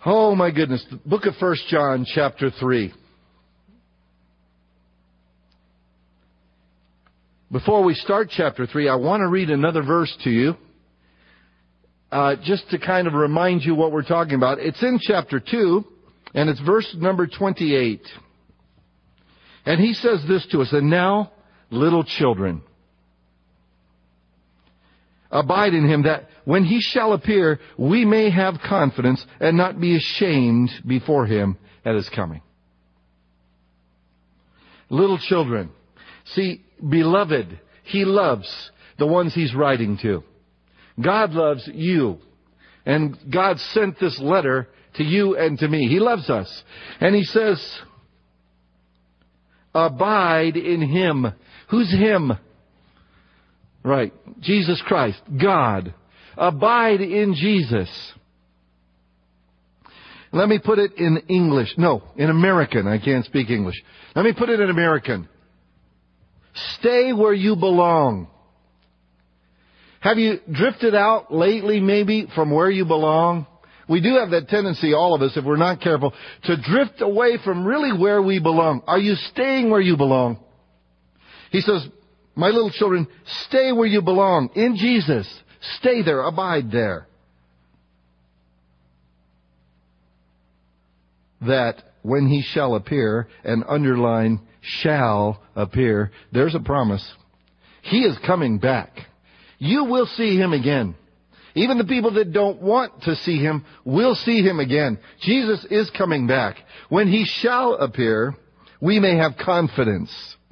Oh my goodness. The book of 1 John chapter 3. Before we start chapter 3, I want to read another verse to you. Just to kind of remind you what we're talking about. It's in chapter 2, and it's verse number 28. And he says this to us, "And now, little children, abide in him, that when he shall appear, we may have confidence and not be ashamed before him at his coming." Little children. See, beloved, he loves the ones he's writing to. God loves you. And God sent this letter to you and to me. He loves us. And he says, abide in him. Who's him? Right. Jesus Christ. God. Abide in Jesus. Let me put it in English. No, in American. I can't speak English. Let me put it in American. Stay where you belong. Have you drifted out lately, maybe, from where you belong? We do have that tendency, all of us, if we're not careful, to drift away from really where we belong. Are you staying where you belong? He says, my little children, stay where you belong. In Jesus. Stay there. Abide there. That when he shall appear, and underline shall appear, there's a promise. He is coming back. You will see him again. Even the people that don't want to see him will see him again. Jesus is coming back. When he shall appear, we may have confidence.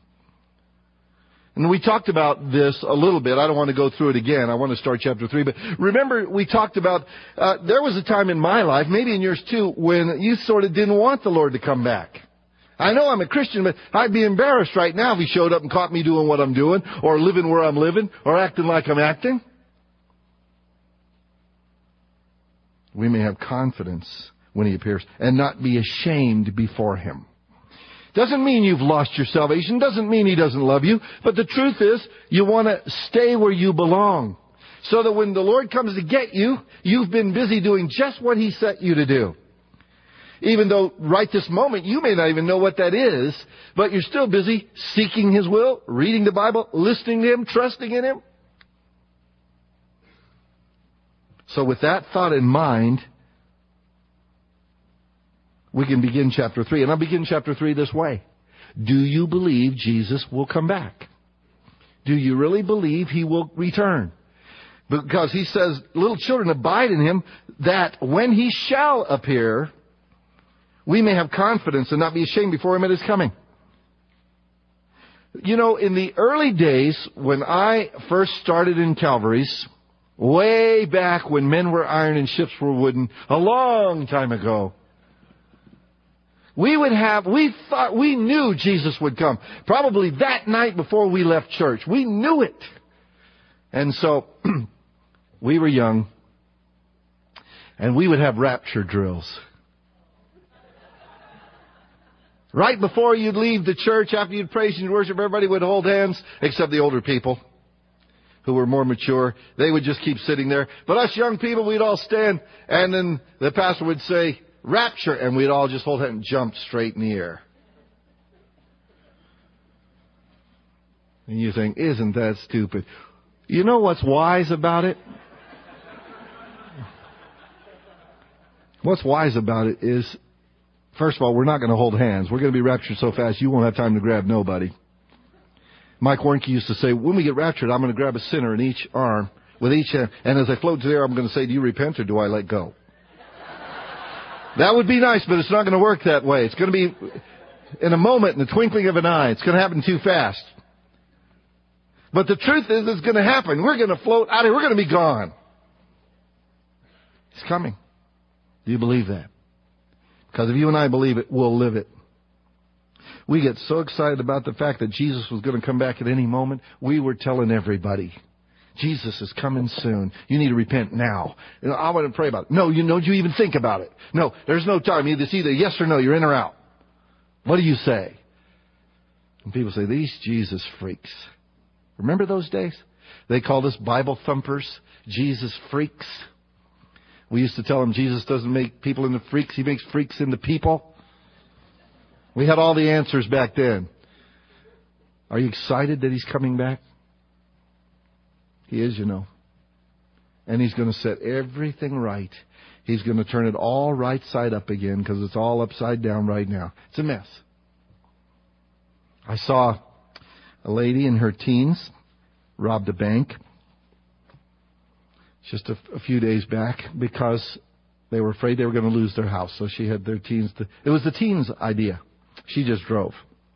And we talked about this a little bit. I don't want to go through it again. I want to start chapter 3. But remember, we talked about, there was a time in my life, maybe in yours too, when you sort of didn't want the Lord to come back. I know I'm a Christian, but I'd be embarrassed right now if he showed up and caught me doing what I'm doing, or living where I'm living, or acting like I'm acting. We may have confidence when he appears and not be ashamed before him. Doesn't mean you've lost your salvation. Doesn't mean he doesn't love you. But the truth is, you want to stay where you belong. So that when the Lord comes to get you, you've been busy doing just what he set you to do. Even though right this moment you may not even know what that is, but you're still busy seeking his will, reading the Bible, listening to him, trusting in him. So with that thought in mind, we can begin chapter 3. And I'll begin chapter 3 this way. Do you believe Jesus will come back? Do you really believe he will return? Because he says, little children, abide in him, that when he shall appear, we may have confidence and not be ashamed before him at his coming. You know, in the early days, when I first started in Calvary's, way back when men were iron and ships were wooden, a long time ago, we thought we knew Jesus would come. Probably that night before we left church. We knew it. And so, we were young, and we would have rapture drills. Right before you'd leave the church, after you'd praise and worship, everybody would hold hands, except the older people who were more mature. They would just keep sitting there. But us young people, we'd all stand, and then the pastor would say, rapture, and we'd all just hold hands and jump straight in the air. And you think, isn't that stupid? You know what's wise about it? What's wise about it is, first of all, we're not going to hold hands. We're going to be raptured so fast you won't have time to grab nobody. Mike Warnke used to say, when we get raptured, I'm going to grab a sinner in each arm, with each hand, and as I float to the air, I'm going to say, do you repent or do I let go? That would be nice, but it's not going to work that way. It's going to be in a moment, in the twinkling of an eye. It's going to happen too fast. But the truth is, it's going to happen. We're going to float out of here. We're going to be gone. He's coming. Do you believe that? Because if you and I believe it, we'll live it. We get so excited about the fact that Jesus was going to come back at any moment. We were telling everybody, Jesus is coming soon. You need to repent now. You know, I want to pray about it. No, don't you even think about it. No, there's no time. It's either yes or no. You're in or out. What do you say? And people say, these Jesus freaks. Remember those days? They called us Bible thumpers, Jesus freaks. We used to tell him Jesus doesn't make people into freaks. He makes freaks into people. We had all the answers back then. Are you excited that He's coming back? He is, you know. And He's going to set everything right. He's going to turn it all right side up again because it's all upside down right now. It's a mess. I saw a lady in her teens robbed a bank just a few days back because they were afraid they were going to lose their house. So she had their teens. It was the teens' idea. She just drove.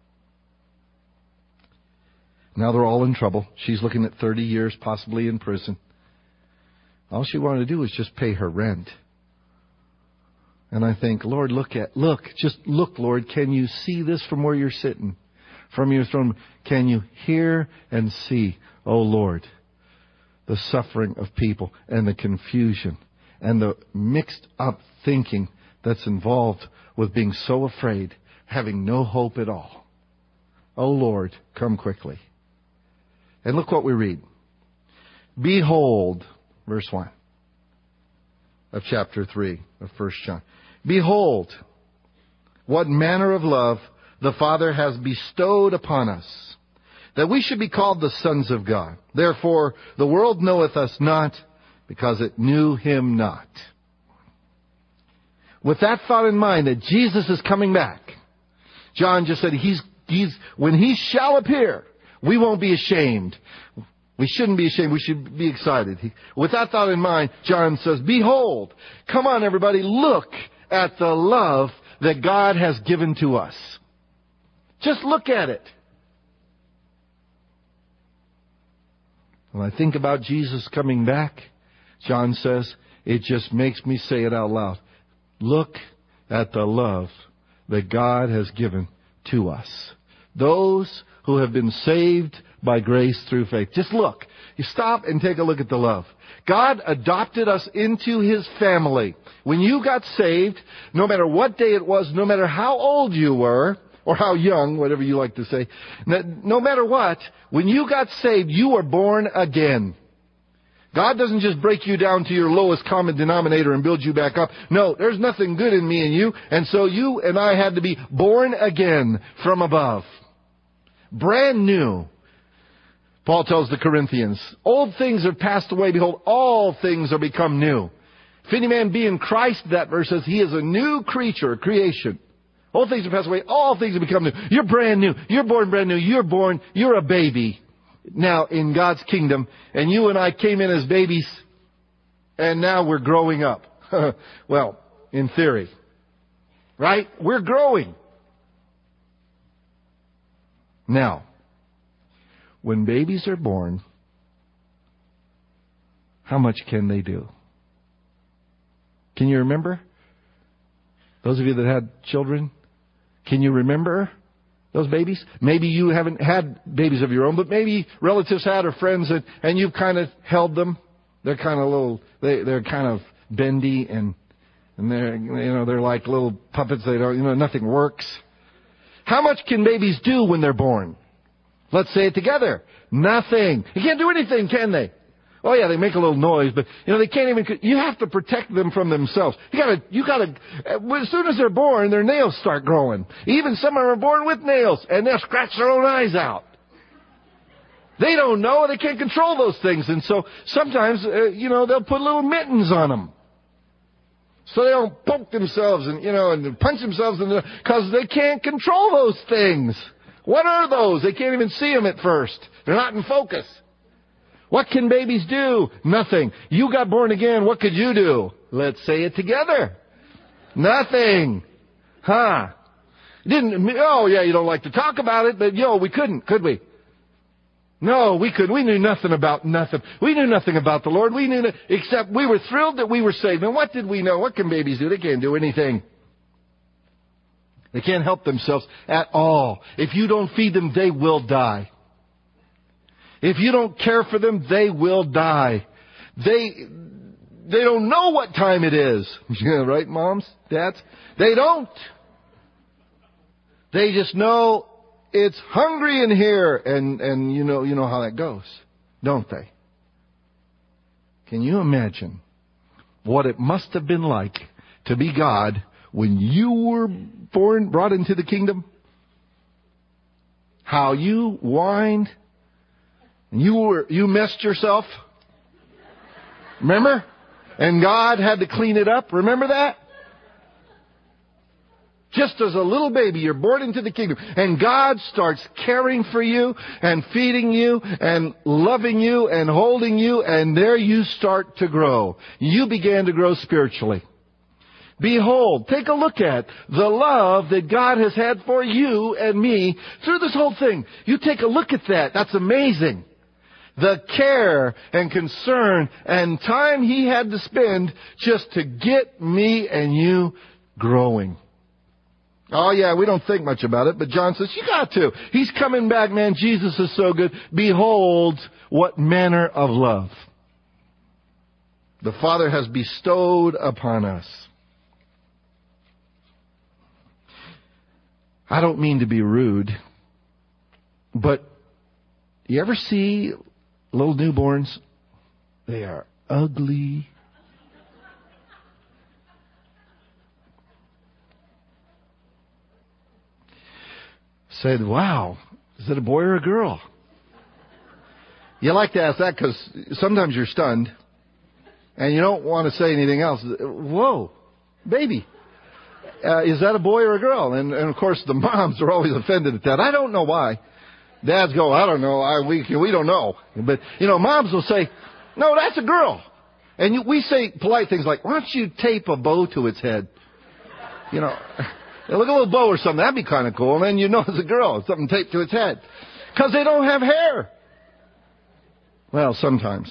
Now they're all in trouble. She's looking at 30 years, possibly in prison. All she wanted to do was just pay her rent. And I think, Lord, just look, Lord. Can you see this from where you're sitting? From your throne, can you hear and see, oh Lord, the suffering of people and the confusion and the mixed up thinking that's involved with being so afraid, having no hope at all. Oh Lord, come quickly. And look what we read. Behold, verse 1 of chapter 3 of 1 John. Behold, what manner of love the Father has bestowed upon us, that we should be called the sons of God. Therefore, the world knoweth us not, because it knew Him not. With that thought in mind, that Jesus is coming back, John just said, when He shall appear, we won't be ashamed. We shouldn't be ashamed. We should be excited. With that thought in mind, John says, behold, come on everybody, look at the love that God has given to us. Just look at it. When I think about Jesus coming back, John says, it just makes me say it out loud. Look at the love that God has given to us. Those who have been saved by grace through faith. Just look. You stop and take a look at the love. God adopted us into His family. When you got saved, no matter what day it was, no matter how old you were, or how young, whatever you like to say, no matter what, when you got saved, you were born again. God doesn't just break you down to your lowest common denominator and build you back up. No, there's nothing good in me and you, and so you and I had to be born again from above. Brand new. Paul tells the Corinthians, old things are passed away, behold, all things are become new. If any man be in Christ, that verse says, he is a new creature, creation. Old things are passed away, all things have become new. You're brand new. You're born brand new. You're a baby now in God's kingdom. And you and I came in as babies, and now we're growing up. Well, in theory. Right? We're growing. Now, when babies are born, how much can they do? Can you remember? Those of you that had children, can you remember those babies? Maybe you haven't had babies of your own, but maybe relatives had or friends, and you've kind of held them. They're kind of they're kind of bendy and they're like little puppets. They don't, nothing works. How much can babies do when they're born? Let's say it together. Nothing. You can't do anything, can they? Oh yeah, they make a little noise, but they can't even. You have to protect them from themselves. You gotta. As soon as they're born, their nails start growing. Even some of them are born with nails, and they'll scratch their own eyes out. They don't know. They can't control those things, and so sometimes, they'll put little mittens on them, so they don't poke themselves and punch themselves because they can't control those things. What are those? They can't even see them at first. They're not in focus. What can babies do? Nothing. You got born again. What could you do? Let's say it together. Nothing. Huh? Oh yeah, you don't like to talk about it, but we couldn't, could we? No, we couldn't. We knew nothing about nothing. We knew nothing about the Lord. We knew except we were thrilled that we were saved. And what did we know? What can babies do? They can't do anything. They can't help themselves at all. If you don't feed them, they will die. If you don't care for them, they will die. They don't know what time it is. Yeah, right, moms, dads? They don't. They just know it's hungry in here, and you know how that goes, don't they? Can you imagine what it must have been like to be God when you were brought into the kingdom? How you whined, and you messed yourself. Remember? And God had to clean it up. Remember that? Just as a little baby, you're born into the kingdom. And God starts caring for you and feeding you and loving you and holding you. And there you start to grow. You began to grow spiritually. Behold, take a look at the love that God has had for you and me through this whole thing. You take a look at that. That's amazing. The care and concern and time He had to spend just to get me and you growing. Oh yeah, we don't think much about it, but John says, you got to. He's coming back, man. Jesus is so good. Behold, what manner of love the Father has bestowed upon us. I don't mean to be rude, but you ever see little newborns? They are ugly. Said, wow, is it a boy or a girl? You like to ask that because sometimes you're stunned and you don't want to say anything else. Whoa, baby. Is that a boy or a girl? And of course the moms are always offended at that. I don't know why. Dads go, I don't know. We don't know. But, moms will say, no, that's a girl. And we say polite things like, why don't you tape a bow to its head? Look, a little bow or something. That'd be kind of cool. And then it's a girl. Something taped to its head. Because they don't have hair. Well, sometimes.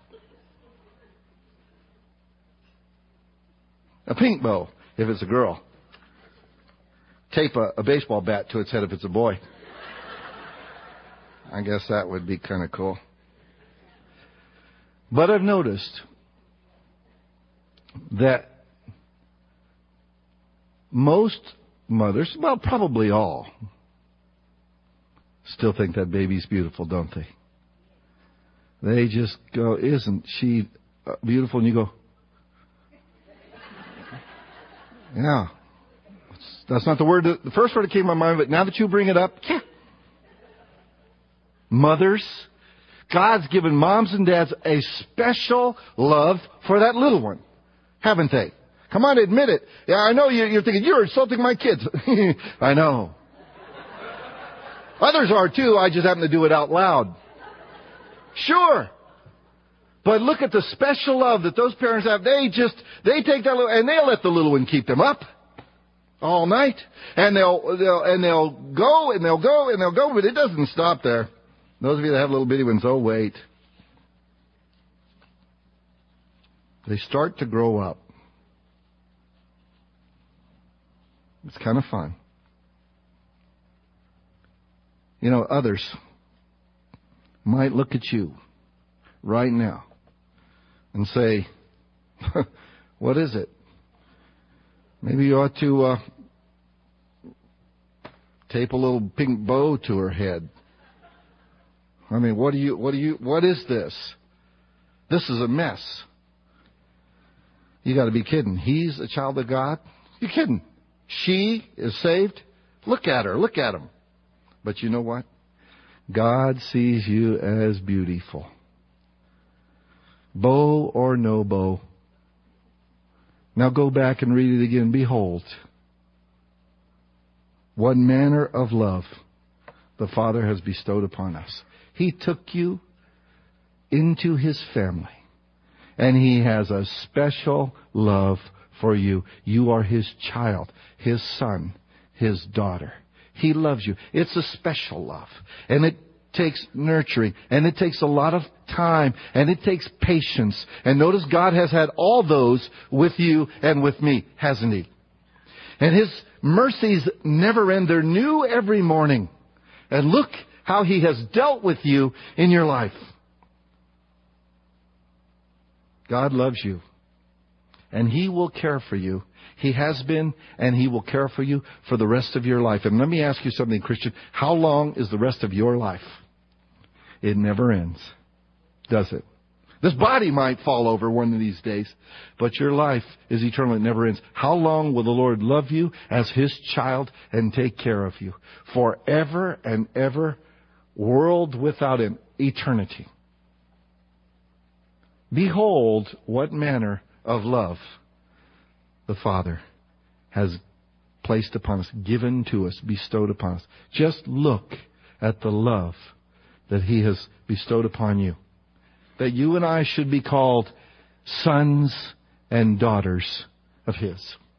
A pink bow if it's a girl. Tape a baseball bat to its head if it's a boy. I guess that would be kind of cool. But I've noticed that most mothers, well, probably all, still think that baby's beautiful, don't they? They just go, isn't she beautiful? And you go, yeah. That's not the word, the first word that came to my mind, but now that you bring it up, yeah. Mothers, God's given moms and dads a special love for that little one, haven't they? Come on, admit it. Yeah, I know you're thinking, you're insulting my kids. I know. Others are too, I just happen to do it out loud. Sure. But look at the special love that those parents have. They take that little, and they'll let the little one keep them up all night. And they'll go, but it doesn't stop there. Those of you that have little bitty ones, oh wait. They start to grow up. It's kind of fun. Others might look at you right now and say, what is it? Maybe you ought to tape a little pink bow to her head. I mean, what is this? This is a mess. You got to be kidding. He's a child of God? You kidding? She is saved? Look at her. Look at him. But you know what? God sees you as beautiful. Bow or no bow. Now go back and read it again. Behold, what manner of love the Father has bestowed upon us. He took you into His family. And He has a special love for you. You are His child, His son, His daughter. He loves you. It's a special love. And it takes nurturing. And it takes a lot of time. And it takes patience. And notice God has had all those with you and with me, hasn't He? And His mercies never end. They're new every morning. And look how He has dealt with you in your life. God loves you. And He will care for you. He has been, and He will care for you for the rest of your life. And let me ask you something, Christian. How long is the rest of your life? It never ends, does it? This body might fall over one of these days, but your life is eternal. It never ends. How long will the Lord love you as His child and take care of you? Forever and ever, world without end, eternity. Behold what manner of love the Father has placed upon us, given to us, bestowed upon us. Just look at the love that He has bestowed upon you. That you and I should be called sons and daughters of His.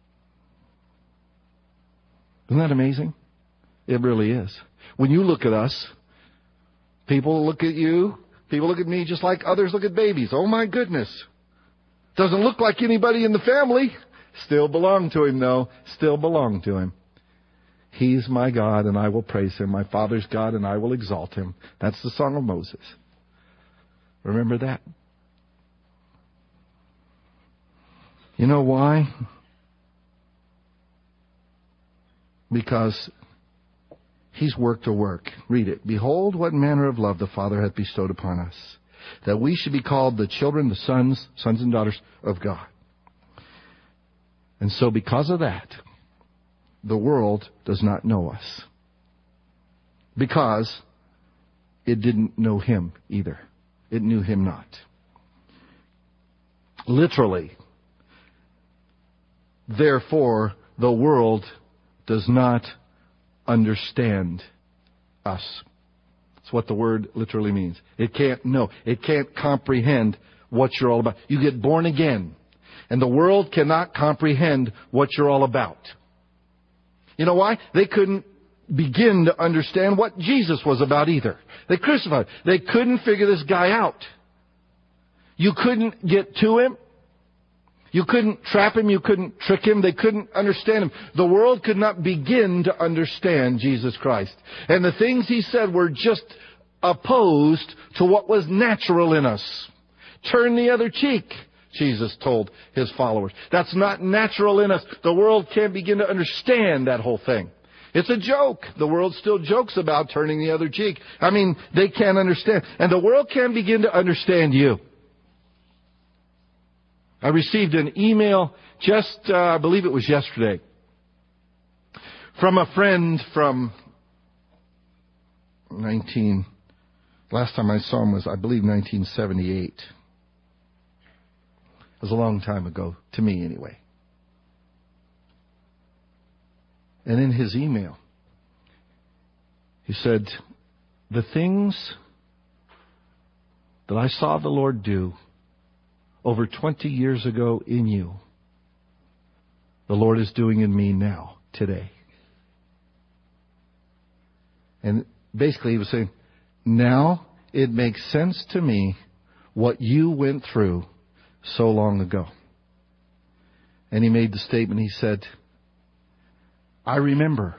Isn't that amazing? It really is. When you look at us, people look at you, people look at me just like others look at babies. Oh my goodness. Doesn't look like anybody in the family. Still belong to Him though. Still belong to Him. He's my God and I will praise Him. My Father's God and I will exalt Him. That's the song of Moses. Remember that? You know why? Because He's worked a work. Read it. Behold what manner of love the Father hath bestowed upon us, that we should be called the children, the sons and daughters of God. And so because of that, the world does not know us. Because it didn't know Him either. It knew Him not. Literally. Therefore, the world does not understand us. That's what the word literally means. It can't know. It can't comprehend what you're all about. You get born again, and the world cannot comprehend what you're all about. You know why? They couldn't begin to understand what Jesus was about either. They crucified. They couldn't figure this guy out. You couldn't get to Him. You couldn't trap Him. You couldn't trick Him. They couldn't understand Him. The world could not begin to understand Jesus Christ. And the things He said were just opposed to what was natural in us. Turn the other cheek, Jesus told His followers. That's not natural in us. The world can't begin to understand that whole thing. It's a joke. The world still jokes about turning the other cheek. I mean, they can't understand. And the world can't begin to understand you. I received an email just, I believe it was yesterday, from a friend from last time I saw him was, I believe, 1978. It was a long time ago, to me anyway. And in his email, he said, the things that I saw the Lord do over 20 years ago in you, the Lord is doing in me now, today. And basically he was saying, now it makes sense to me what you went through so long ago. And he made the statement, he said, I remember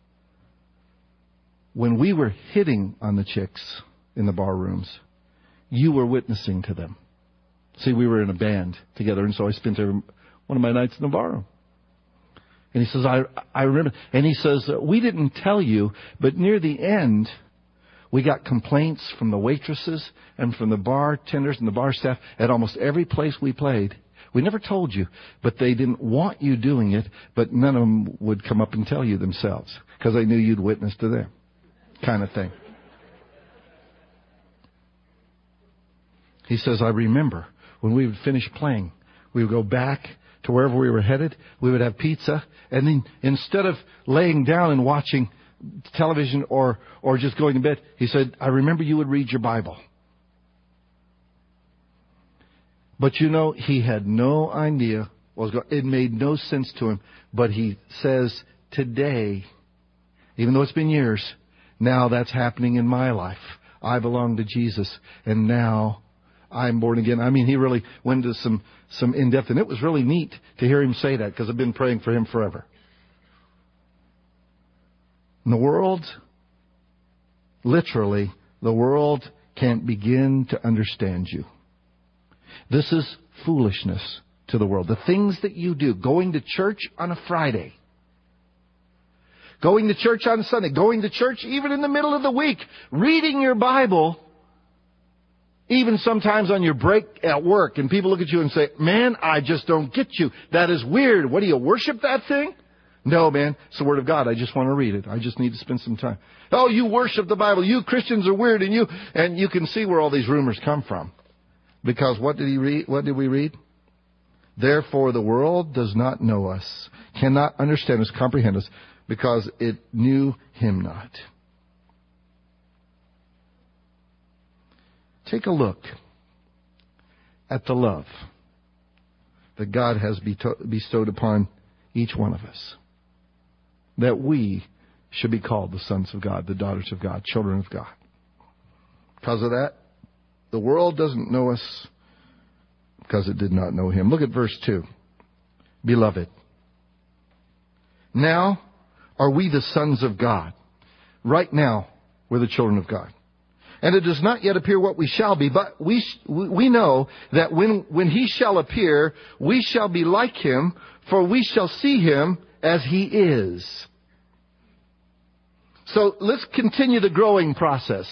when we were hitting on the chicks in the bar rooms, you were witnessing to them. See, we were in a band together, and so I spent one of my nights in the bar room. And he says, I remember. And he says, we didn't tell you, but near the end, we got complaints from the waitresses and from the bartenders and the bar staff at almost every place we played. We never told you, but they didn't want you doing it, but none of them would come up and tell you themselves because they knew you'd witness to them, kind of thing. He says, I remember when we would finish playing, we would go back to wherever we were headed. We would have pizza, and then instead of laying down and watching television or just going to bed, he said, I remember you would read your Bible. But you know, he had no idea what was going on. It made no sense to him. But he says, today, even though it's been years, now that's happening in my life. I belong to Jesus, and now I'm born again. I mean, he really went into some in-depth, and it was really neat to hear him say that because I've been praying for him forever. And the world, literally, the world can't begin to understand you. This is foolishness to the world. The things that you do, going to church on a Friday, going to church on a Sunday, going to church even in the middle of the week, reading your Bible, Even sometimes on your break at work and people look at you and say, man, I just don't get you. That is weird. What do you worship that thing? No, man, it's the Word of God. I just want to read it. I just need to spend some time. Oh, you worship the Bible. You Christians are weird. And you can see where all these rumors come from. Because what did he read? What did we read? Therefore the world does not know us, cannot understand us, comprehend us, because it knew him not. Take a look at the love that God has bestowed upon each one of us. That we should be called the sons of God, the daughters of God, children of God. Because of that, the world doesn't know us because it did not know him. Look at verse 2. Beloved, now are we the sons of God. Right now, we're the children of God. And it does not yet appear what we shall be, but we know that when he shall appear, we shall be like him, for we shall see him as he is. So let's continue the growing process.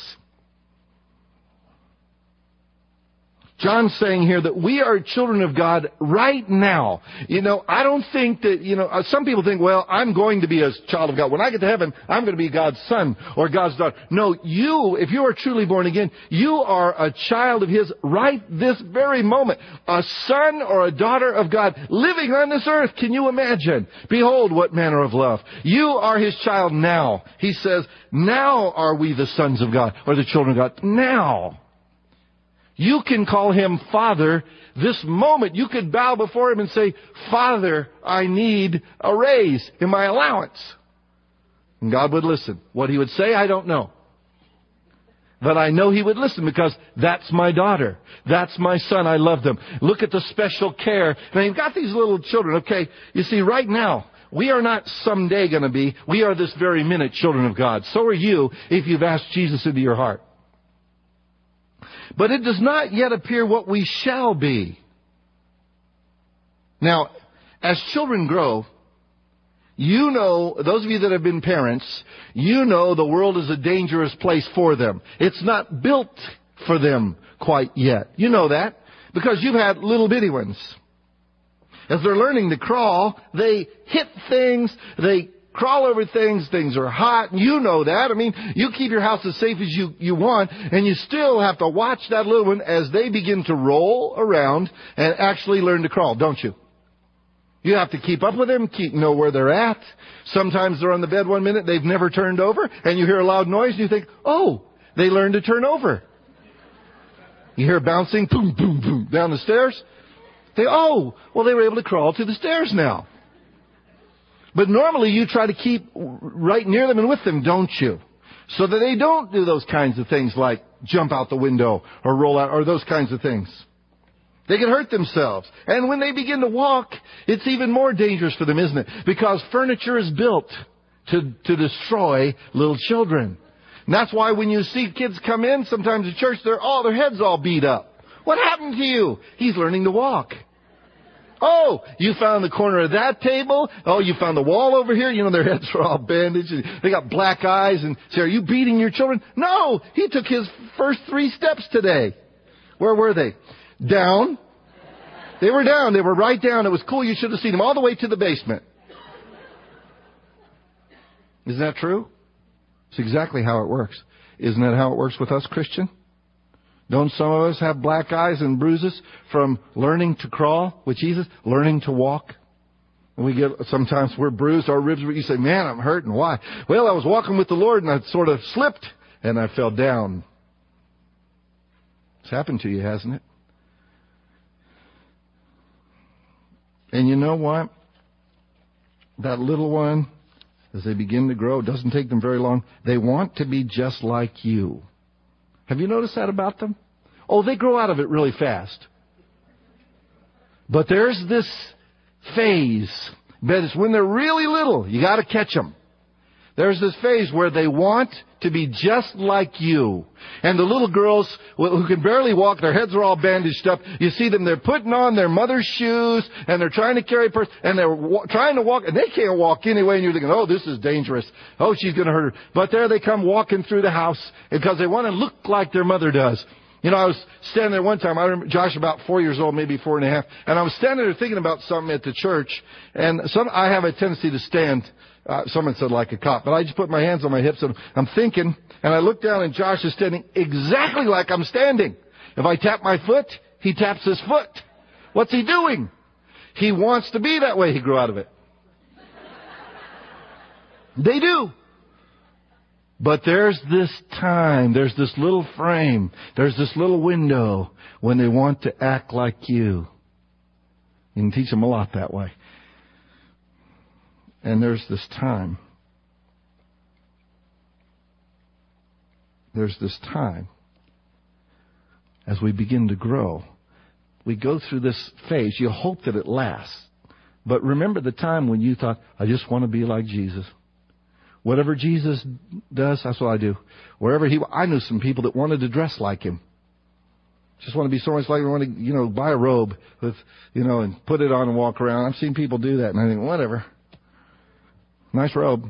John's saying here that we are children of God right now. I don't think that, some people think, well, I'm going to be a child of God. When I get to heaven, I'm going to be God's son or God's daughter. No, if you are truly born again, you are a child of his right this very moment. A son or a daughter of God living on this earth. Can you imagine? Behold, what manner of love. You are his child now. He says, now are we the sons of God or the children of God. Now. You can call him Father this moment. You could bow before him and say, Father, I need a raise in my allowance. And God would listen. What he would say, I don't know. But I know he would listen because that's my daughter. That's my son. I love them. Look at the special care. Now you've got these little children. Okay, you see, right now, we are not someday going to be. We are this very minute children of God. So are you if you've asked Jesus into your heart. But it does not yet appear what we shall be. Now, as children grow, those of you that have been parents, the world is a dangerous place for them. It's not built for them quite yet. You know that because you've had little bitty ones. As they're learning to crawl, they hit things, they crawl over things, things are hot, and you know that. I mean, you keep your house as safe as you want, and you still have to watch that little one as they begin to roll around and actually learn to crawl, don't you? You have to keep up with them, know where they're at. Sometimes they're on the bed one minute, they've never turned over, and you hear a loud noise, and you think, oh, they learned to turn over. You hear bouncing, boom, boom, boom, down the stairs. They were able to crawl to the stairs now. But normally you try to keep right near them and with them, don't you? So that they don't do those kinds of things like jump out the window or roll out or those kinds of things. They can hurt themselves. And when they begin to walk, it's even more dangerous for them, isn't it? Because furniture is built to destroy little children. And that's why when you see kids come in, sometimes at church, their heads all beat up. What happened to you? He's learning to walk. Oh, you found the corner of that table. Oh, you found the wall over here. Their heads are all bandaged. They got black eyes. And say, are you beating your children? No, he took his first 3 steps today. Where were they? Down. They were down. They were right down. It was cool. You should have seen them all the way to the basement. Isn't that true? It's exactly how it works. Isn't that how it works with us, Christian? Don't some of us have black eyes and bruises from learning to crawl with Jesus, learning to walk? And sometimes we're bruised, our ribs, you say, man, I'm hurting. Why? Well, I was walking with the Lord and I sort of slipped and I fell down. It's happened to you, hasn't it? And you know what? That little one, as they begin to grow, it doesn't take them very long. They want to be just like you. Have you noticed that about them? Oh, they grow out of it really fast. But there's this phase. But it's when they're really little. You got to catch them. There's this phase where they want to be just like you. And the little girls who can barely walk, their heads are all bandaged up. You see them, they're putting on their mother's shoes, and they're trying to carry a purse, and they're trying to walk, and they can't walk anyway, and you're thinking, oh, this is dangerous. Oh, she's going to hurt her. But there they come walking through the house, because they want to look like their mother does. I was standing there one time. I remember Josh about 4 years old, maybe 4.5. And I was standing there thinking about something at the church. And I have a tendency to stand, someone said like a cop. But I just put my hands on my hips and I'm thinking. And I look down and Josh is standing exactly like I'm standing. If I tap my foot, he taps his foot. What's he doing? He wants to be that way. He grew out of it. They do. But there's this time, there's this little frame, there's this little window when they want to act like you. You can teach them a lot that way. And there's this time. There's this time as we begin to grow. We go through this phase. You hope that it lasts. But remember the time when you thought, I just want to be like Jesus. Whatever Jesus does, that's what I do. Wherever I knew some people that wanted to dress like him. Just want to be so much like him. Want to, buy a robe with, and put it on and walk around. I've seen people do that, and I think, whatever. Nice robe.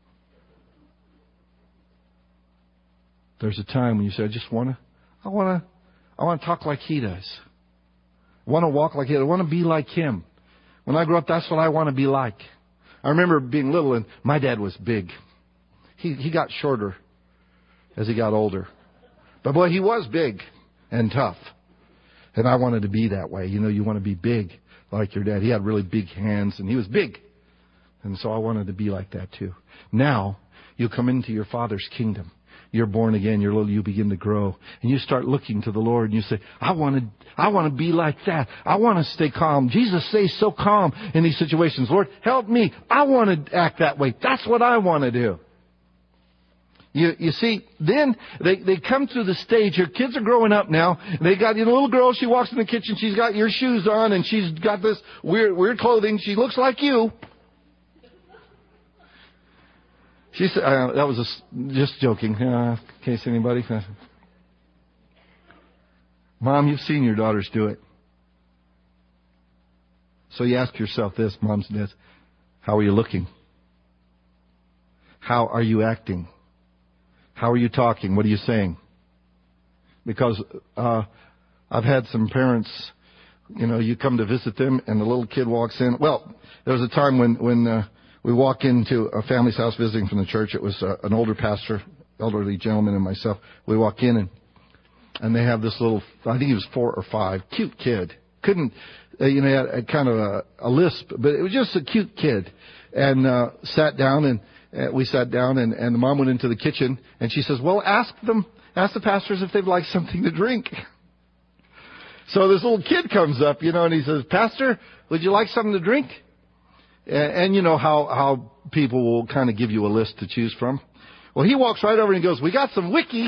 There's a time when you say, I want to talk like he does. I want to walk like he does. I want to be like him. When I grow up, that's what I want to be like. I remember being little and my dad was big. He got shorter as he got older. But boy, he was big and tough. And I wanted to be that way. You want to be big like your dad. He had really big hands and he was big. And so I wanted to be like that too. Now, you come into your Father's kingdom. You're born again. You begin to grow. And you start looking to the Lord and you say, I want to be like that. I want to stay calm. Jesus stays so calm in these situations. Lord, help me. I want to act that way. That's what I want to do. You see, then they come through the stage. Your kids are growing up now. They got, little girl, she walks in the kitchen. She's got your shoes on and she's got this weird clothing. She looks like you. She said, that was just joking, in case anybody. Mom, you've seen your daughters do it. So you ask yourself this, moms and dads, how are you looking? How are you acting? How are you talking? What are you saying? Because I've had some parents, you come to visit them and the little kid walks in. Well, there was a time when we walk into a family's house visiting from the church. It was an older pastor, elderly gentleman, and myself. We walk in and they have this little, I think he was 4 or 5, cute kid. Couldn't, he had a kind of a lisp, but it was just a cute kid. And sat down and we sat down and the mom went into the kitchen and she says, well, ask the pastors if they'd like something to drink. So this little kid comes up, and he says, Pastor, would you like something to drink? And you know how people will kind of give you a list to choose from. Well, he walks right over and he goes, we got some Wiki.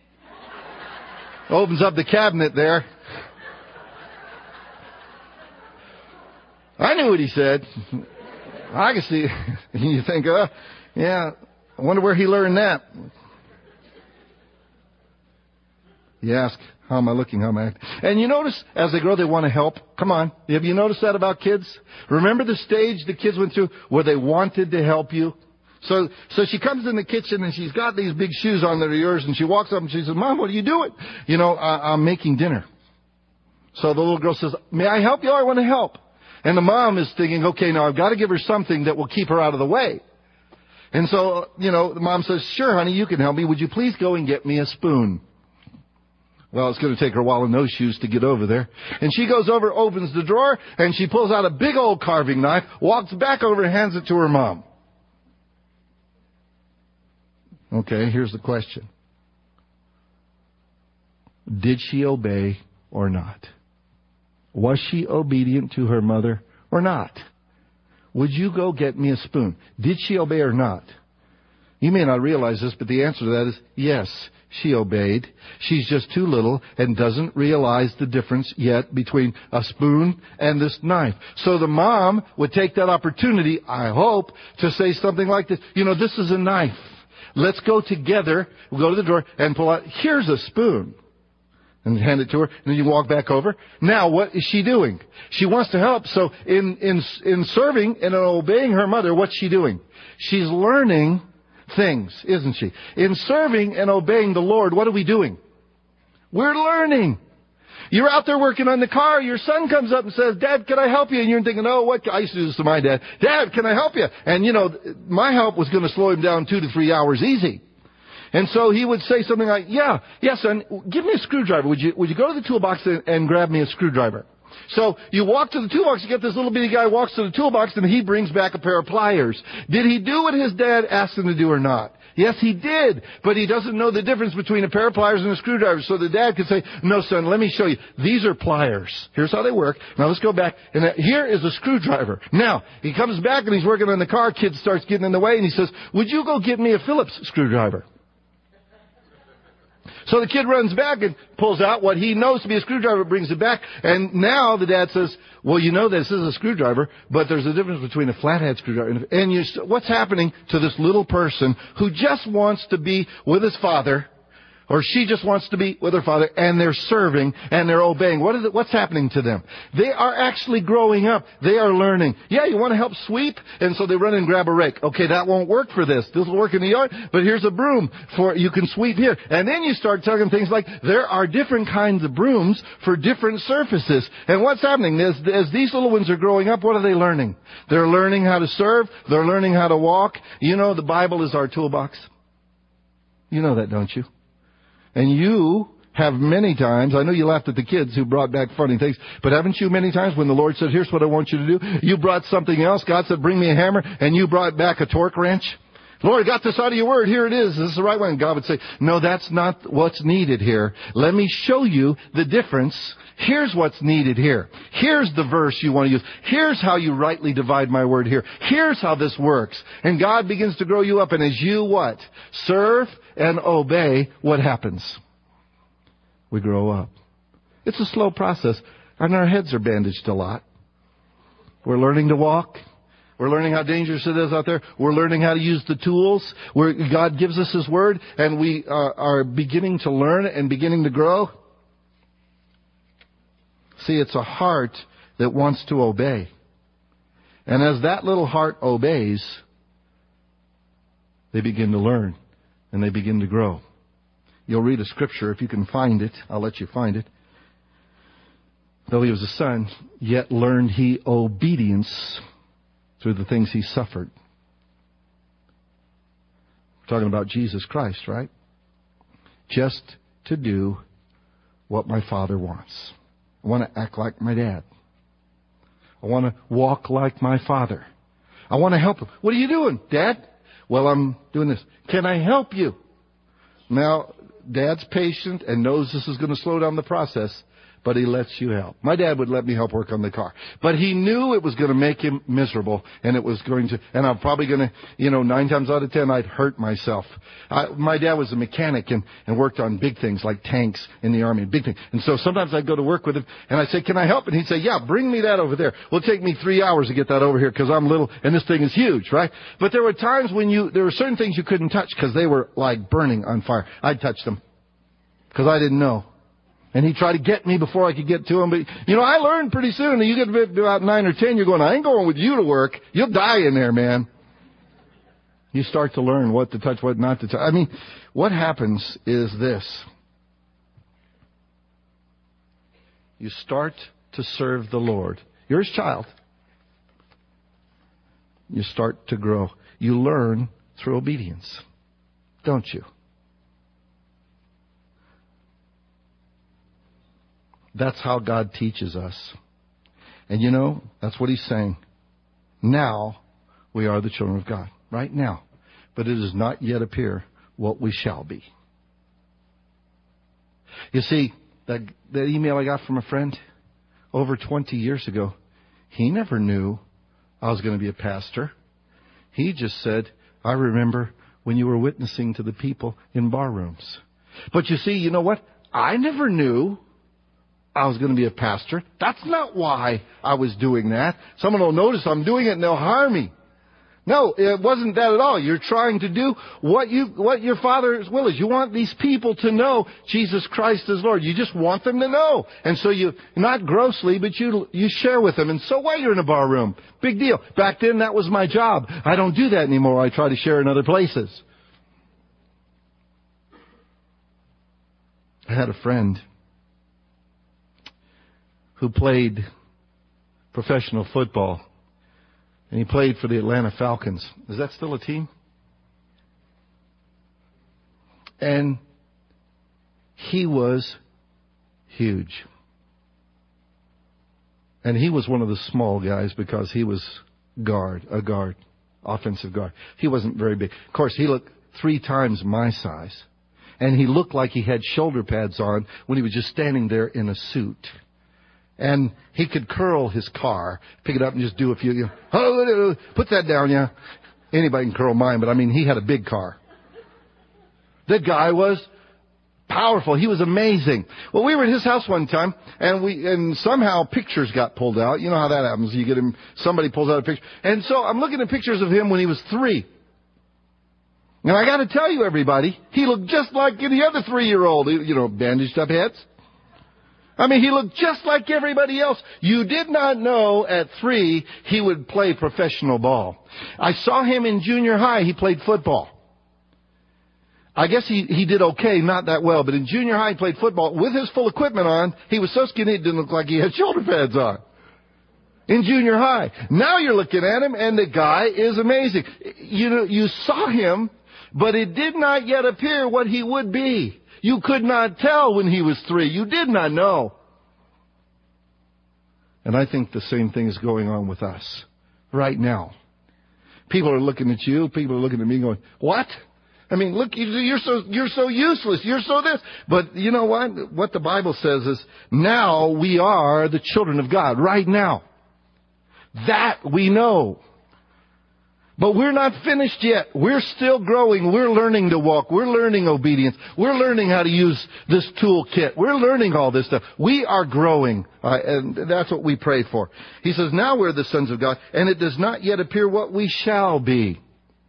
Opens up the cabinet there. I knew what he said. I can see. You think, yeah, I wonder where he learned that. You ask, how am I looking? How am I acting? And you notice as they grow, they want to help. Come on. Have you noticed that about kids? Remember the stage the kids went through where they wanted to help you? So she comes in the kitchen and she's got these big shoes on that are yours and she walks up and she says, Mom, what are you doing? I'm making dinner. So the little girl says, may I help you? I want to help. And the mom is thinking, okay, now I've got to give her something that will keep her out of the way. And so, the mom says, sure, honey, you can help me. Would you please go and get me a spoon? Well, it's going to take her a while in those shoes to get over there. And she goes over, opens the drawer, and she pulls out a big old carving knife, walks back over and hands it to her mom. Okay, here's the question. Did she obey or not? Was she obedient to her mother or not? Would you go get me a spoon? Did she obey or not? You may not realize this, but the answer to that is yes, she obeyed. She's just too little and doesn't realize the difference yet between a spoon and this knife. So the mom would take that opportunity, I hope, to say something like this. This is a knife. Let's go together. We'll go to the drawer and pull out, here's a spoon. And hand it to her, and then you walk back over. Now, what is she doing? She wants to help. So in serving and obeying her mother, what's she doing? She's learning things, isn't she? In serving and obeying the Lord, what are we doing? We're learning. You're out there working on the car. Your son comes up and says, Dad, can I help you? And you're thinking, oh, what? I used to do this to my dad. Dad, can I help you? And, my help was going to slow him down 2 to 3 hours easy. And so he would say something like, yeah, son, give me a screwdriver. Would you go to the toolbox and grab me a screwdriver? So you walk to the toolbox, you get this little bitty guy walks to the toolbox, and he brings back a pair of pliers. Did he do what his dad asked him to do or not? Yes, he did, but he doesn't know the difference between a pair of pliers and a screwdriver. So the dad could say, no, son, let me show you. These are pliers. Here's how they work. Now let's go back. And here is a screwdriver. Now, he comes back and he's working on the car. Kid starts getting in the way and he says, would you go get me a Phillips screwdriver? So the kid runs back and pulls out what he knows to be a screwdriver, brings it back, and now the dad says, well, this is a screwdriver, but there's a difference between a flathead screwdriver and what's happening to this little person who just wants to be with his father, or she just wants to be with her father, and they're serving and they're obeying. What's happening to them? They are actually growing up. They are learning. Yeah, you want to help sweep? And so they run and grab a rake. Okay, that won't work for this. This will work in the yard, but here's a broom for you can sweep here. And then you start talking things like, there are different kinds of brooms for different surfaces. And what's happening? As these little ones are growing up, what are they learning? They're learning how to serve. They're learning how to walk. The Bible is our toolbox. You know that, don't you? And you have many times, I know you laughed at the kids who brought back funny things, but haven't you many times when the Lord said, here's what I want you to do, you brought something else, God said, bring me a hammer, and you brought back a torque wrench? Lord, I got this out of your word, here it is, this is the right one. And God would say, no, that's not what's needed here. Let me show you the difference. Here's what's needed here. Here's the verse you want to use. Here's how you rightly divide my word here. Here's how this works. And God begins to grow you up. And as you what? Serve and obey, what happens? We grow up. It's a slow process. And our heads are bandaged a lot. We're learning to walk. We're learning how dangerous it is out there. We're learning how to use the tools. God gives us His Word. And we are beginning to learn and beginning to grow. See, it's a heart that wants to obey. And as that little heart obeys, they begin to learn and they begin to grow. You'll read a scripture, if you can find it. I'll let you find it. Though he was a son, yet learned he obedience through the things he suffered. We're talking about Jesus Christ, right? Just to do what my Father wants. I want to act like my dad. I want to walk like my father. I want to help him. What are you doing, Dad? Well, I'm doing this. Can I help you? Now, Dad's patient and knows this is going to slow down the process, but he lets you help. My dad would let me help work on the car. But he knew it was going to make him miserable, and it was going to, and I'm probably going to, 9 times out of 10, I'd hurt myself. My dad was a mechanic and worked on big things like tanks in the Army, big things. And so sometimes I'd go to work with him, and I'd say, can I help? And he'd say, yeah, bring me that over there. Well, it'll take me 3 hours to get that over here because I'm little, and this thing is huge, right? But there were times when there were certain things you couldn't touch because they were like burning on fire. I'd touch them because I didn't know. And he'd try to get me before I could get to him. But, I learned pretty soon. You get about 9 or 10, you're going, I ain't going with you to work. You'll die in there, man. You start to learn what to touch, what not to touch. What happens is this. You start to serve the Lord. You're His child. You start to grow. You learn through obedience. Don't you? That's how God teaches us. And that's what He's saying. Now we are the children of God. Right now. But it does not yet appear what we shall be. You see, that email I got from a friend over 20 years ago, he never knew I was going to be a pastor. He just said, I remember when you were witnessing to the people in bar rooms. But you see, you know what? I never knew I was going to be a pastor. That's not why I was doing that. Someone will notice I'm doing it and they'll hire me. No, it wasn't that at all. You're trying to do what your Father's will is. You want these people to know Jesus Christ is Lord. You just want them to know. And so you, not grossly, but you share with them. And so what? You're in a bar room. Big deal. Back then, that was my job. I don't do that anymore. I try to share in other places. I had a friend who played professional football, and he played for the Atlanta Falcons. Is that still a team? And he was huge. And he was one of the small guys because he was a guard, offensive guard. He wasn't very big. Of course, he looked 3 times my size. And he looked like he had shoulder pads on when he was just standing there in a suit. And he could curl his car, pick it up and just do a few, put that down, yeah. Anybody can curl mine, but I mean, he had a big car. The guy was powerful. He was amazing. Well, we were at his house one time, and somehow pictures got pulled out. You know how that happens. You get him, somebody pulls out a picture. And so I'm looking at pictures of him when he was 3. And I got to tell you, everybody, he looked just like any other 3-year-old, bandaged up heads. I mean, he looked just like everybody else. You did not know at 3 he would play professional ball. I saw him in junior high. He played football. I guess he did okay, not that well, but in junior high he played football with his full equipment on. He was so skinny it didn't look like he had shoulder pads on. In junior high. Now you're looking at him and the guy is amazing. You saw him, but it did not yet appear what he would be. You could not tell when he was 3. You did not know. And I think the same thing is going on with us right now. People are looking at you. People are looking at me going, what? I mean, look, you're so useless. You're so this. But you know what? What the Bible says is, now we are the children of God. Right now. That we know. But we're not finished yet. We're still growing. We're learning to walk. We're learning obedience. We're learning how to use this toolkit. We're learning all this stuff. We are growing. And that's what we pray for. He says, now we're the sons of God, and it does not yet appear what we shall be.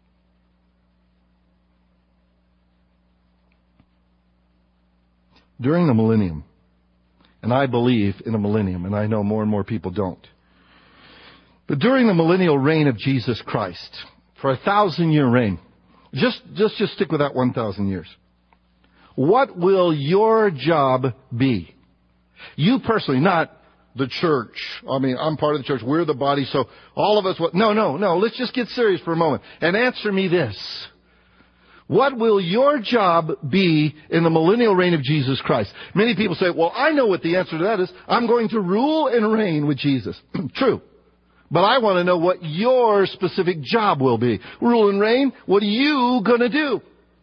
During the millennium, and I believe in a millennium, and I know more and more people don't. But during the millennial reign of Jesus Christ, for 1,000-year reign, just stick with that 1,000 years. What will your job be? You personally, not the church. I mean, I'm part of the church. We're the body, so all of us... No. Let's just get serious for a moment and answer me this. What will your job be in the millennial reign of Jesus Christ? Many people say, well, I know what the answer to that is. I'm going to rule and reign with Jesus. True. But I want to know what your specific job will be. Rule and reign, what are you going to do?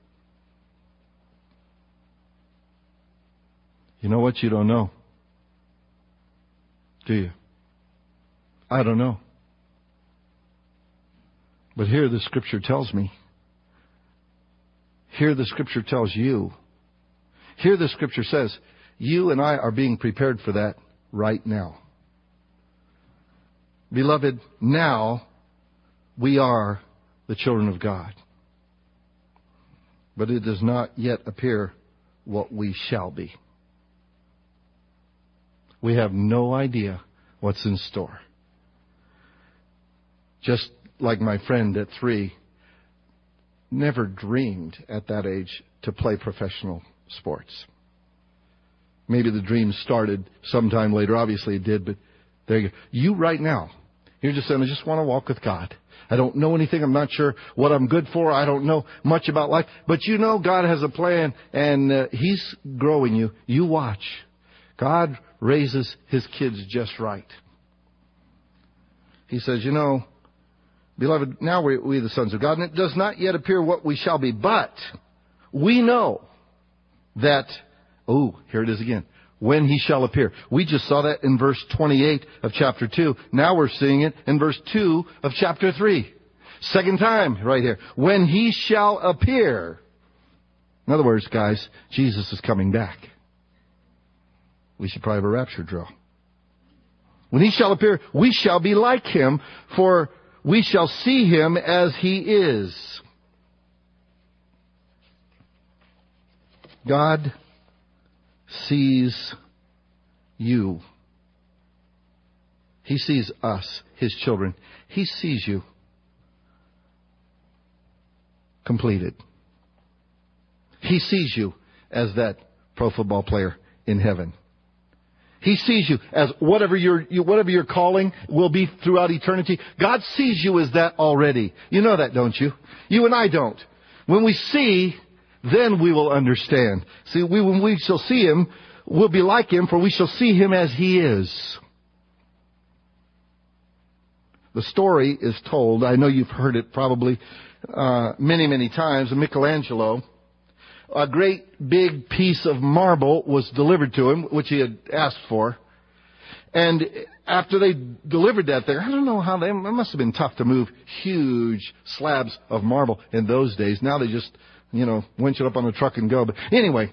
You know what? You don't know. Do you? I don't know. But here the Scripture tells me. Here the Scripture tells you. Here the Scripture says, you and I are being prepared for that right now. Beloved, now we are the children of God. But it does not yet appear what we shall be. We have no idea what's in store. Just like my friend at 3, never dreamed at that age to play professional sports. Maybe the dream started sometime later. Obviously it did, but there you go. You right now, you're just saying, I just want to walk with God. I don't know anything. I'm not sure what I'm good for. I don't know much about life. But you know God has a plan, and He's growing you. You watch. God raises His kids just right. He says, beloved, now we the sons of God, and it does not yet appear what we shall be, but we know that, here it is again, when He shall appear. We just saw that in verse 28 of chapter 2. Now we're seeing it in verse 2 of chapter 3. Second time right here. When He shall appear. In other words, guys, Jesus is coming back. We should probably have a rapture drill. When He shall appear, we shall be like Him, for we shall see Him as He is. God sees you. He sees us, His children. He sees you completed. He sees you as that pro football player in heaven. He sees you as whatever your calling will be throughout eternity. God sees you as that already. You know that, don't you? You and I don't. When we see, then we will understand. See, when we shall see Him, we'll be like Him, for we shall see Him as He is. The story is told, I know you've heard it probably many, many times, of Michelangelo. A great big piece of marble was delivered to him, which he had asked for. And after they delivered that there, I don't know how it must have been tough to move huge slabs of marble in those days. Now they just, winch it up on a truck and go. But anyway,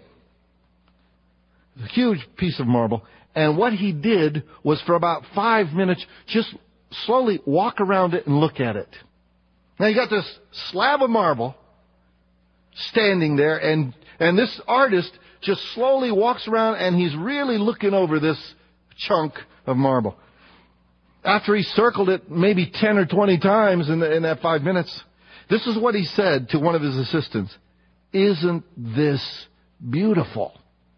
a huge piece of marble. And what he did was for about 5 minutes, just slowly walk around it and look at it. Now you got this slab of marble standing there, and this artist just slowly walks around, and he's really looking over this chunk of marble. After he circled it maybe 10 or 20 times in that 5 minutes, this is what he said to one of his assistants. "Isn't this beautiful?"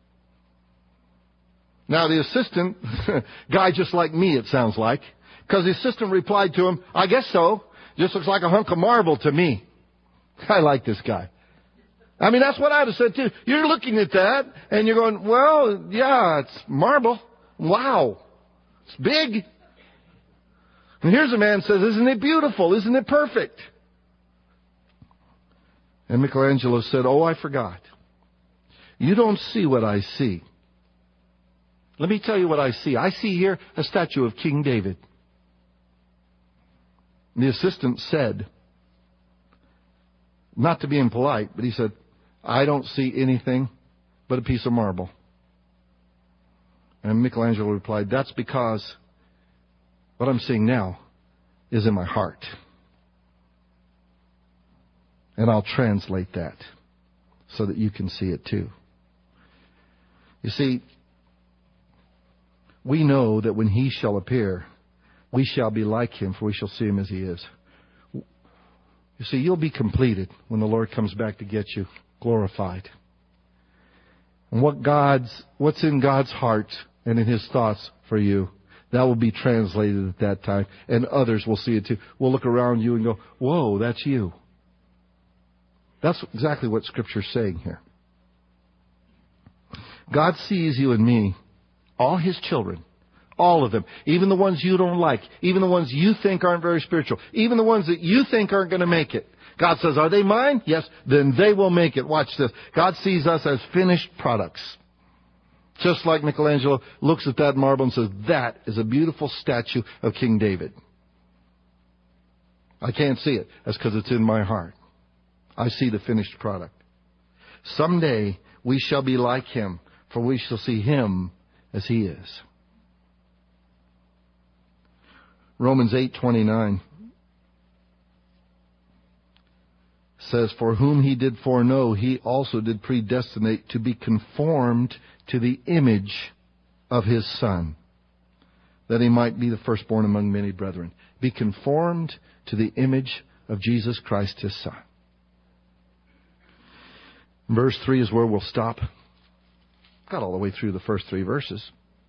Now the assistant, guy just like me it sounds like, because the assistant replied to him, "I guess so. Just looks like a hunk of marble to me." I like this guy. I mean, that's what I'd have said too. You're looking at that and you're going, well, yeah, it's marble. Wow. It's big. And here's a man who says, "Isn't it beautiful? Isn't it perfect?" And Michelangelo said, "Oh, I forgot. You don't see what I see. Let me tell you what I see. I see here a statue of King David." And the assistant said, not to be impolite, but he said, "I don't see anything but a piece of marble." And Michelangelo replied, "That's because what I'm seeing now is in my heart. And I'll translate that so that you can see it too." You see, we know that when He shall appear, we shall be like Him, for we shall see Him as He is. You see, you'll be completed when the Lord comes back to get you, glorified. And what's in God's heart and in His thoughts for you, that will be translated at that time, and others will see it too. We'll look around you and go, "Whoa, that's you." That's exactly what Scripture's saying here. God sees you and me, all His children, all of them, even the ones you don't like, even the ones you think aren't very spiritual, even the ones that you think aren't going to make it. God says, "Are they mine?" Yes, then they will make it. Watch this. God sees us as finished products. Just like Michelangelo looks at that marble and says, "That is a beautiful statue of King David." I can't see it. That's because it's in my heart. I see the finished product. Someday we shall be like Him, for we shall see Him as He is. Romans 8:29 says, "For whom He did foreknow, He also did predestinate to be conformed to the image of His Son, that He might be the firstborn among many brethren." Be conformed to the image of Jesus Christ, His Son. Verse 3 is where we'll stop. Got all the way through the first 3 verses.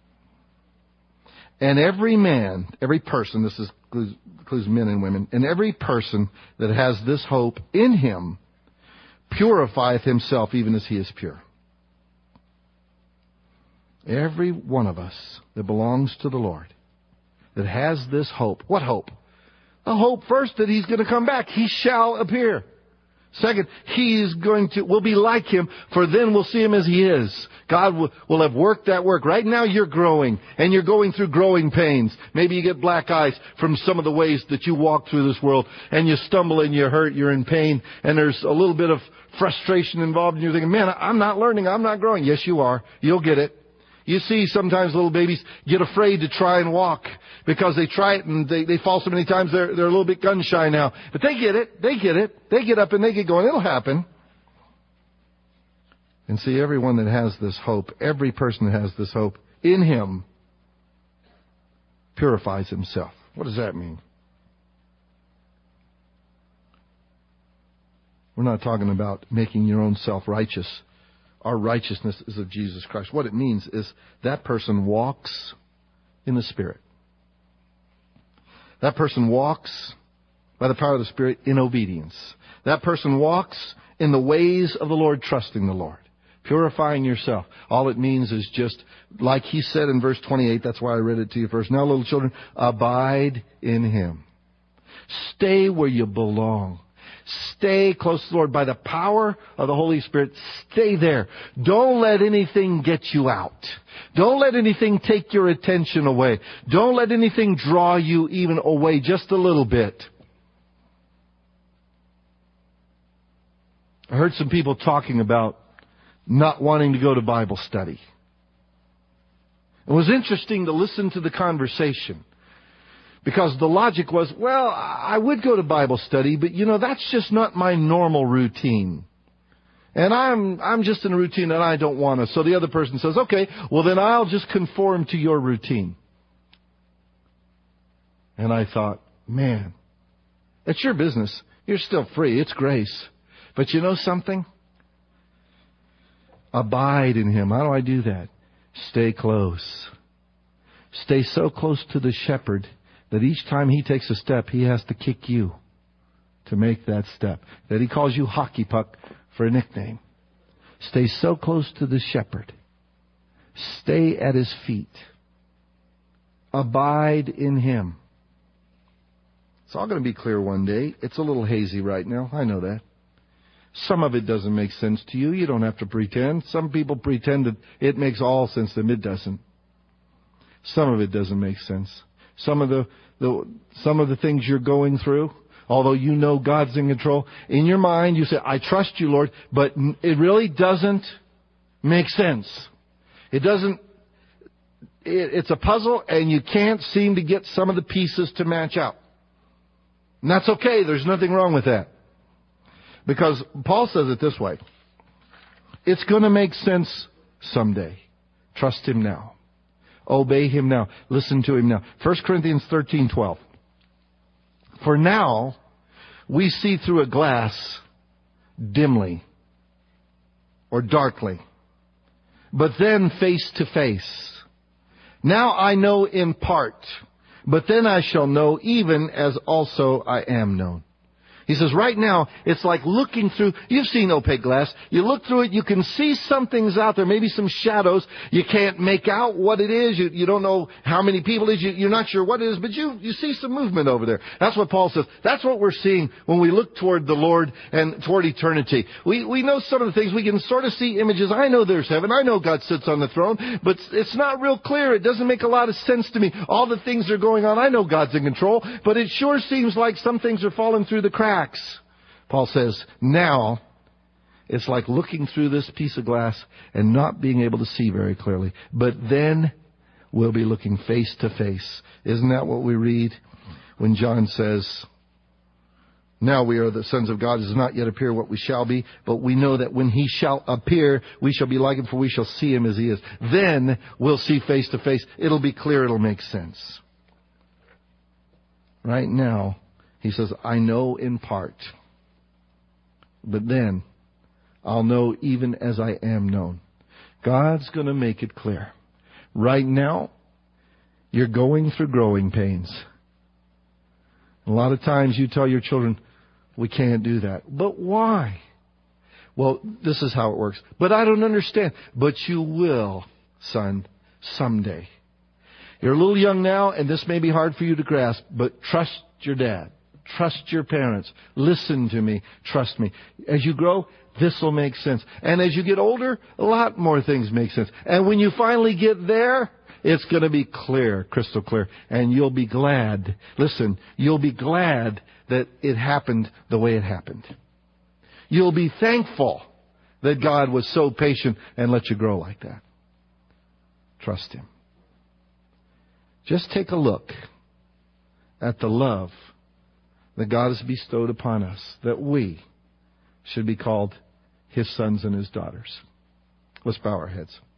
"And every man," every person, this includes men and women, "and every person that has this hope in Him purifieth himself even as He is pure." Every one of us that belongs to the Lord, that has this hope. What hope? The hope first that He's going to come back. He shall appear. Second, we'll be like Him, for then we'll see Him as He is. God will have worked that work. Right now you're growing, and you're going through growing pains. Maybe you get black eyes from some of the ways that you walk through this world, and you stumble and you hurt, you're in pain, and there's a little bit of frustration involved, and you're thinking, "Man, I'm not learning, I'm not growing." Yes, you are. You'll get it. You see, sometimes little babies get afraid to try and walk because they try it and they fall so many times they're a little bit gun shy now. But they get it. They get it. They get up and they get going. It'll happen. And see, everyone that has this hope, every person that has this hope in Him purifies himself. What does that mean? We're not talking about making your own self-righteous our righteousness is of Jesus Christ. What it means is that person walks in the Spirit. That person walks by the power of the Spirit in obedience. That person walks in the ways of the Lord, trusting the Lord, purifying yourself. All it means is just, like he said in verse 28, that's why I read it to you first. Now, little children, abide in Him. Stay where you belong. Stay close to the Lord by the power of the Holy Spirit. Stay there. Don't let anything get you out. Don't let anything take your attention away. Don't let anything draw you even away just a little bit. I heard some people talking about not wanting to go to Bible study. It was interesting to listen to the conversation. Because the logic was, well, I would go to Bible study, but that's just not my normal routine. And I'm just in a routine that I don't want to. So the other person says, okay, well then I'll just conform to your routine. And I thought, man, it's your business. You're still free. It's grace. But you know something? Abide in Him. How do I do that? Stay close. Stay so close to the shepherd that each time he takes a step, he has to kick you to make that step. That he calls you hockey puck for a nickname. Stay so close to the shepherd. Stay at His feet. Abide in Him. It's all going to be clear one day. It's a little hazy right now. I know that. Some of it doesn't make sense to you. You don't have to pretend. Some people pretend that it makes all sense to them. It doesn't. Some of it doesn't make sense. Some of the things you're going through, although you know God's in control, in your mind you say, I trust you, Lord, but it really doesn't make sense. It's a puzzle and you can't seem to get some of the pieces to match up. And that's okay. There's nothing wrong with that. Because Paul says it this way. It's going to make sense someday. Trust Him now. Obey Him now. Listen to Him now. 1 Corinthians 13:12. For now, we see through a glass dimly or darkly, but then face to face. Now I know in part, but then I shall know even as also I am known. He says, right now, it's like looking through, you've seen opaque glass. You look through it, you can see some things out there, maybe some shadows. You can't make out what it is. You don't know how many people it is. You're not sure what it is, but you see some movement over there. That's what Paul says. That's what we're seeing when we look toward the Lord and toward eternity. We know some of the things. We can sort of see images. I know there's heaven. I know God sits on the throne, but it's not real clear. It doesn't make a lot of sense to me. All the things that are going on, I know God's in control, but it sure seems like some things are falling through the cracks. Paul says, now it's like looking through this piece of glass and not being able to see very clearly. But then we'll be looking face to face. Isn't that what we read when John says, now we are the sons of God, it does not yet appear what we shall be, but we know that when He shall appear, we shall be like Him, for we shall see Him as He is. Then we'll see face to face. It'll be clear. It'll make sense. Right now, he says, I know in part, but then I'll know even as I am known. God's going to make it clear. Right now, you're going through growing pains. A lot of times you tell your children, we can't do that. But why? Well, this is how it works. But I don't understand. But you will, son, someday. You're a little young now, and this may be hard for you to grasp, but trust your dad. Trust your parents. Listen to me. Trust me. As you grow, this will make sense. And as you get older, a lot more things make sense. And when you finally get there, it's going to be clear, crystal clear. And you'll be glad. Listen, you'll be glad that it happened the way it happened. You'll be thankful that God was so patient and let you grow like that. Trust Him. Just take a look at the love that God has bestowed upon us, that we should be called His sons and His daughters. Let's bow our heads.